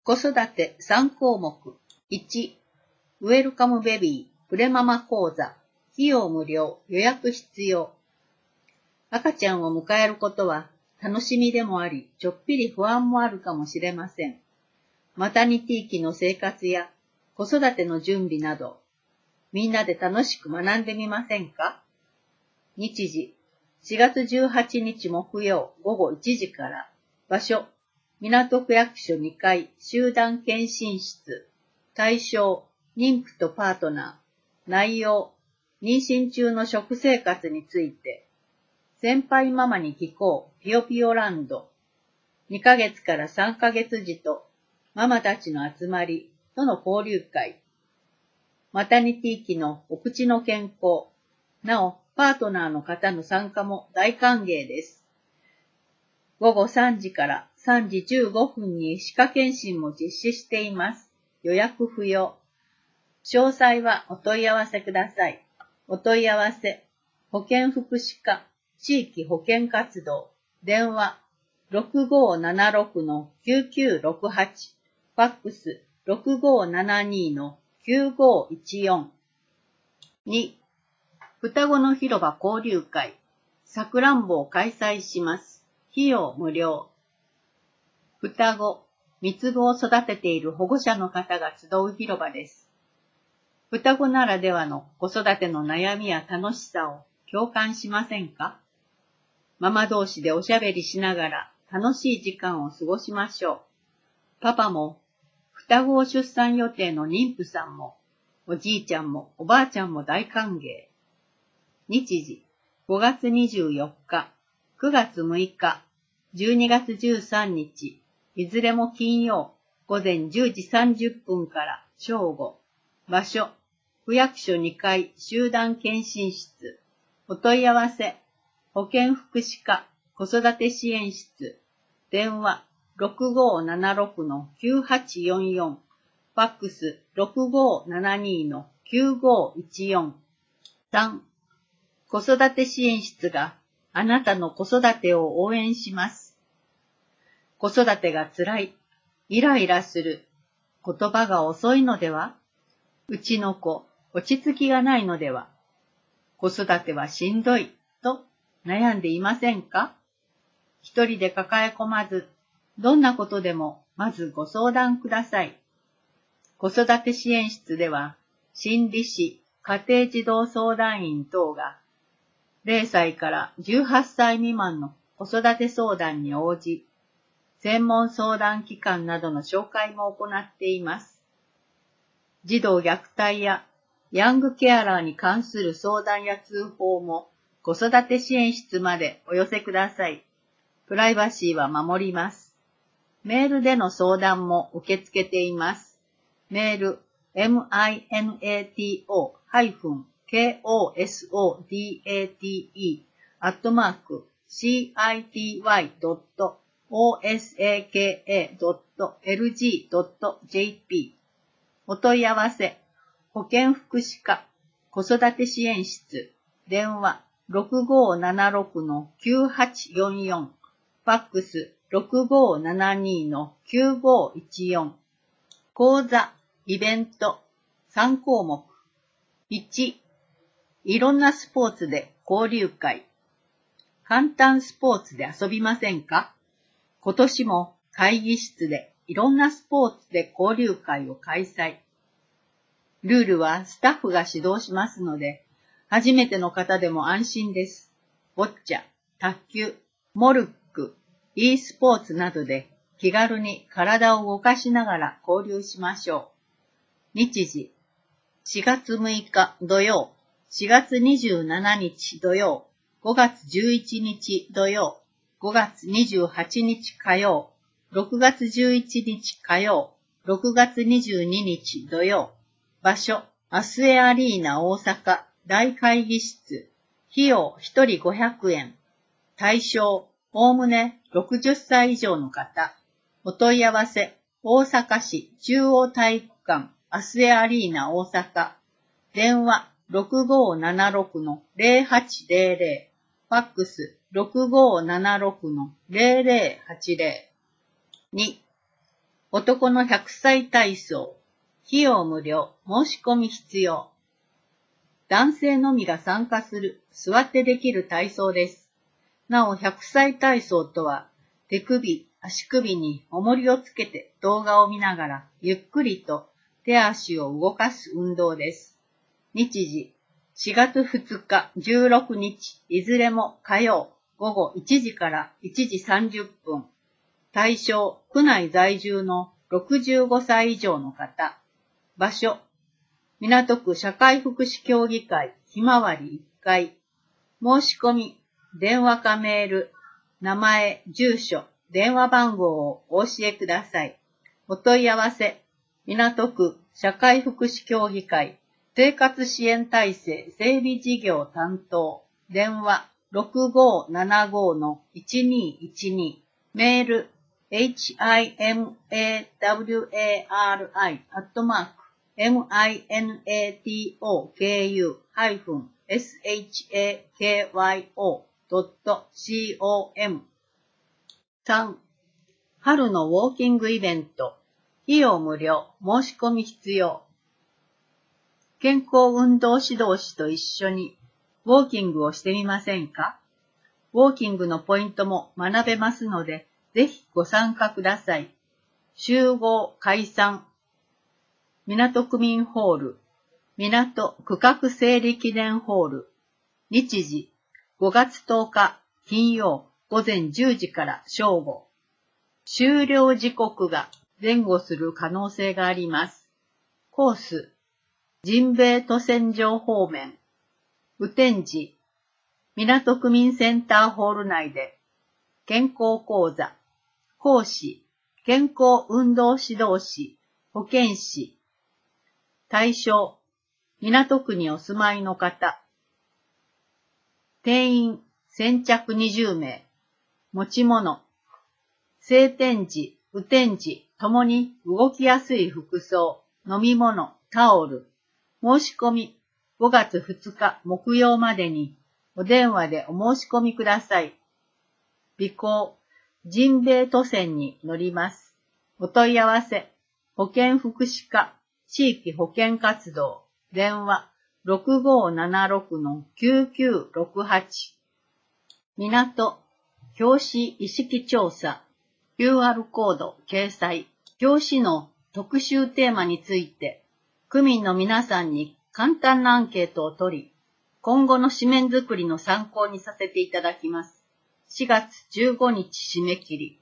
子育て3項目。1、ウェルカムベビー、プレママ講座。費用無料、予約必要。赤ちゃんを迎えることは楽しみでもあり、ちょっぴり不安もあるかもしれません。マタニティ期の生活や子育ての準備など、みんなで楽しく学んでみませんか？日時、4月18日木曜午後1時から。場所、港区役所2階集団検診室。対象、妊婦とパートナー。内容、妊娠中の食生活について。先輩ママに聞こう、ピヨピヨランド。2ヶ月から3ヶ月児とママたちの集まりとの交流会。マタニティ期のお口の健康。なお、パートナーの方の参加も大歓迎です。午後3時から3時15分に歯科検診も実施しています。予約不要。詳細はお問い合わせください。お問い合わせ、保健福祉課、地域保健活動、電話、6576-9968、ファックス、6572-9514。2、双子の広場交流会、さくらんぼを開催します。費用無料。双子、三つ子を育てている保護者の方が集う広場です。双子ならではの子育ての悩みや楽しさを共感しませんか？ママ同士でおしゃべりしながら楽しい時間を過ごしましょう。パパも、双子を出産予定の妊婦さんも、おじいちゃんもおばあちゃんも大歓迎。日時、5月24日、9月6日、12月13日、いずれも金曜、午前10時30分から正午。場所、区役所2階集団検診室。お問い合わせ、保健福祉課子育て支援室。電話、6576-9844。ファックス、6572-9514。3、子育て支援室があなたの子育てを応援します。子育てが辛い、イライラする、言葉が遅いのでは？うちの子、落ち着きがないのでは？子育てはしんどい、と悩んでいませんか？一人で抱え込まず、どんなことでもまずご相談ください。子育て支援室では、心理師、家庭児童相談員等が、0歳から18歳未満の子育て相談に応じ、専門相談機関などの紹介も行っています。児童虐待やヤングケアラーに関する相談や通報も子育て支援室までお寄せください。プライバシーは守ります。メールでの相談も受け付けています。メール、minato-city.osaka.lg.jp お問い合わせ、保健福祉課子育て支援室、電話6576-9844、ファックス6572-9514。講座、イベント、3項目。1、いろんなスポーツで交流会。簡単スポーツで遊びませんか？今年も会議室でいろんなスポーツで交流会を開催。ルールはスタッフが指導しますので、初めての方でも安心です。ボッチャ、卓球、モルック、e スポーツなどで気軽に体を動かしながら交流しましょう。日時、4月6日土曜、4月27日土曜、5月11日土曜、5月28日火曜、6月11日火曜、6月22日土曜。場所、アスエアリーナ大阪大会議室。費用1人500円。対象、おおむね60歳以上の方。お問い合わせ、大阪市中央体育館アスエアリーナ大阪。電話6576-0800。ファックス6576-0080。2、 男の100歳体操。費用無料。申し込み必要。男性のみが参加する座ってできる体操です。なお100歳体操とは手首、足首に重りをつけて動画を見ながらゆっくりと手足を動かす運動です。日時4月2日、16日、いずれも火曜午後1時から1時30分。対象、区内在住の65歳以上の方。場所、港区社会福祉協議会ひまわり1階。申し込み、電話かメール、名前、住所、電話番号をお教えください。お問い合わせ、港区社会福祉協議会生活支援体制整備事業担当、電話 6575-1212、メール、himawari-minatoku-shakyo.com。 3. 春のウォーキングイベント。費用無料。申し込み必要。健康運動指導士と一緒にウォーキングをしてみませんか？ウォーキングのポイントも学べますので、ぜひご参加ください。集合解散。港区民ホール、港区画整理記念ホール。日時5月10日金曜午前10時から正午。終了時刻が前後する可能性があります。コース、神米都線上方面、雨天時、港区民センターホール内で、健康講座、講師、健康運動指導士、保健師。対象、港区にお住まいの方。定員、先着20名。持ち物、晴天時、雨天時、ともに動きやすい服装、飲み物、タオル。申し込み、5月2日木曜までにお電話でお申し込みください。備考、神米都線に乗ります。お問い合わせ、保健福祉課、地域保健活動、電話 6576-9968。港、教師意識調査、QR コード掲載。教師の特集テーマについて、区民の皆さんに簡単なアンケートを取り、今後の紙面作りの参考にさせていただきます。4月15日締め切り。